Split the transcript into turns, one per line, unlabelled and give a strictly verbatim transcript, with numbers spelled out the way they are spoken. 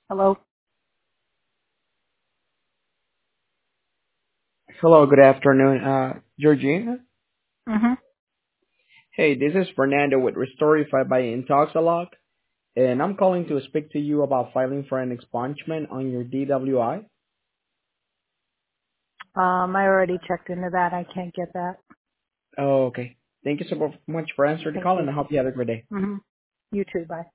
Hello?
Hello, good afternoon, uh, Georgina.
Mm-hmm.
Hey, this is Fernando with Restorify by Intoxalog, and I'm calling to speak to you about filing for an expungement on your D W I.
Um, I already checked into that. I can't get that.
Oh, okay. Thank you so much for answering the
Thank
call,
you.
and I hope you have a great day.
Mm-hmm. You too. Bye.